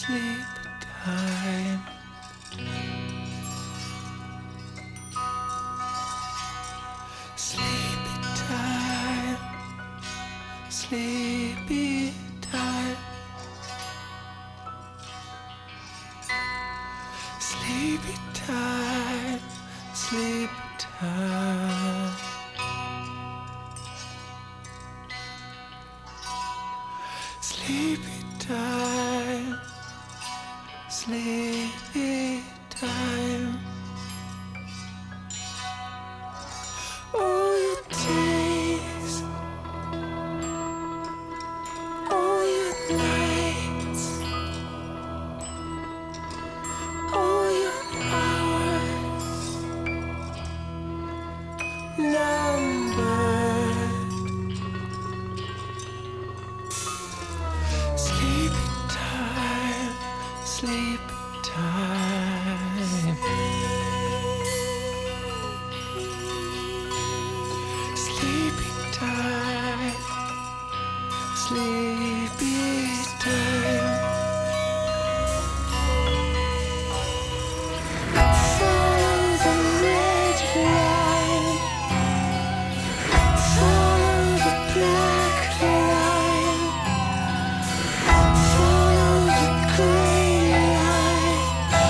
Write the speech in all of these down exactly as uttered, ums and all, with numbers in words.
sleep time. Sleepy time, sleepy time, sleepy time, sleep time, sleepy time, sleepy time. All your days, all your nights, all your hours numbered. Sleepy time, sleep time. Sleepy time, sleepy time. Follow the red line, follow the black line, follow the gray line.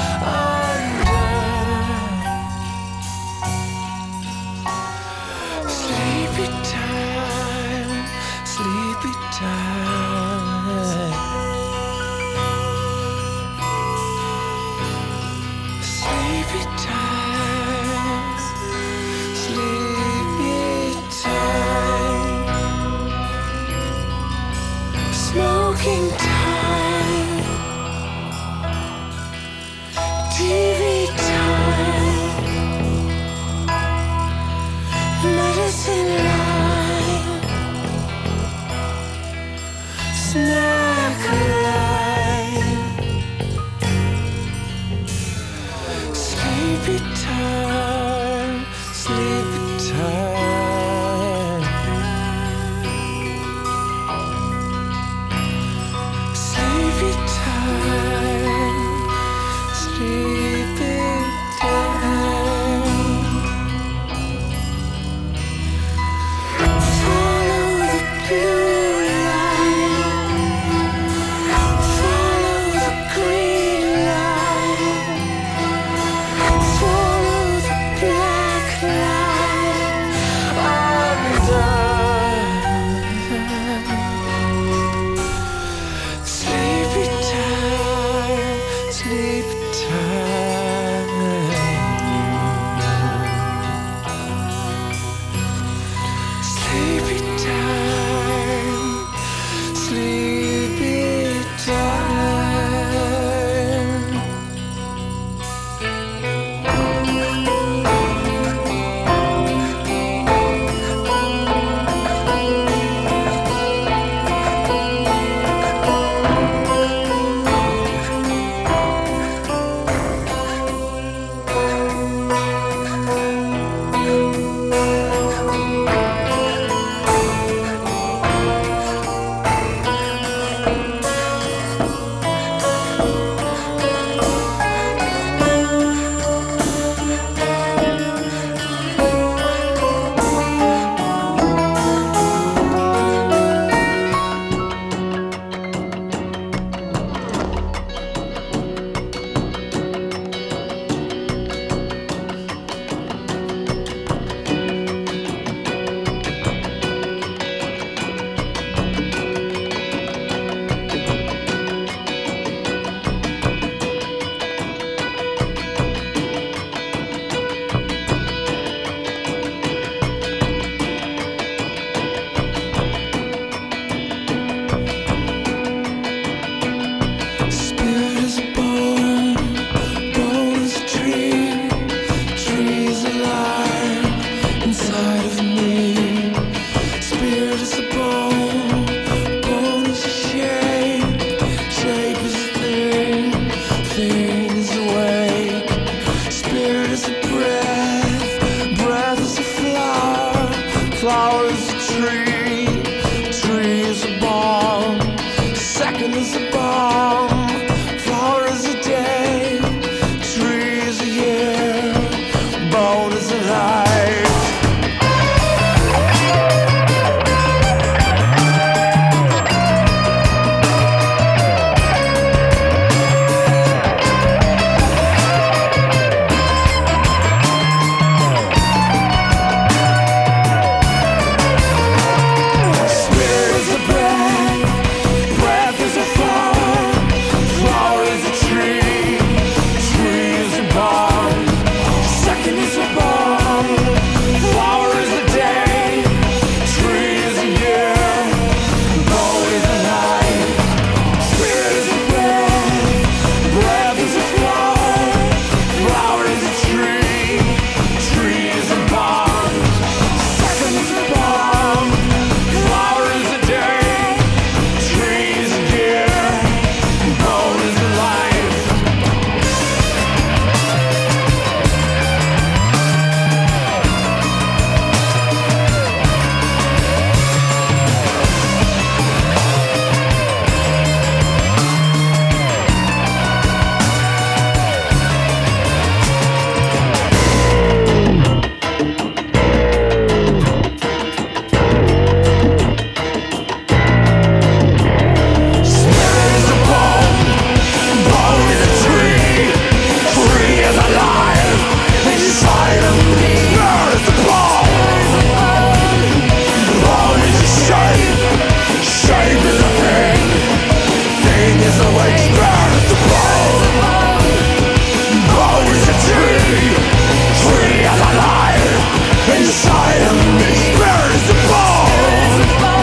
is a way, spirit is a bone. Bone is a tree, tree is alive. Inside of me, spirit is a bone.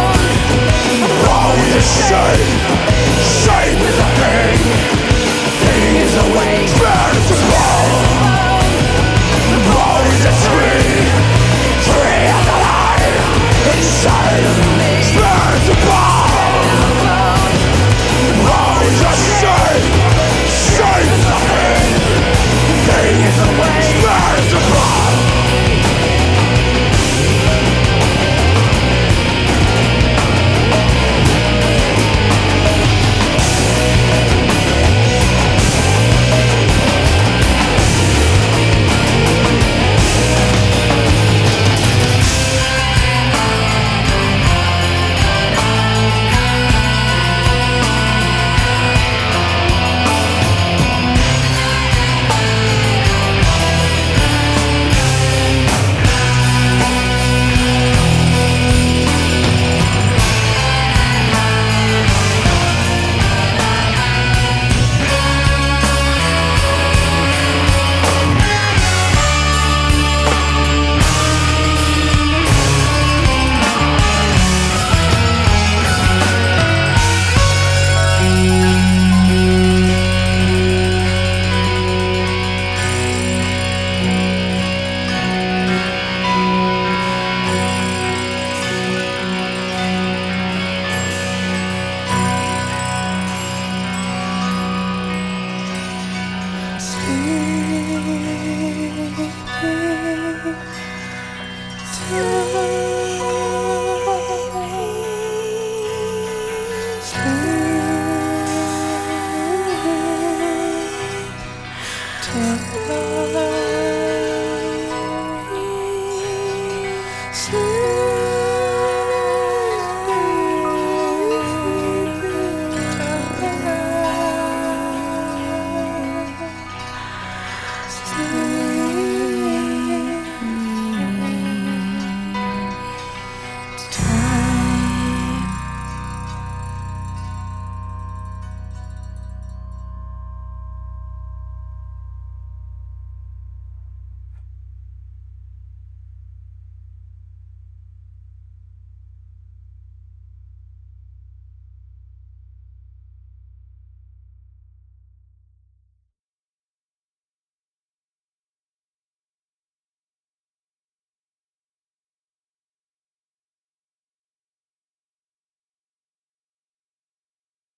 Bone is a shape, shape is a thing. Thing is a way, spirit is a bone. Bone is a tree, tree is alive. Inside of me, spirit is a bone. Bone is a shape, shape is a thing. Thing is a way, spirit is a bone. Sleep.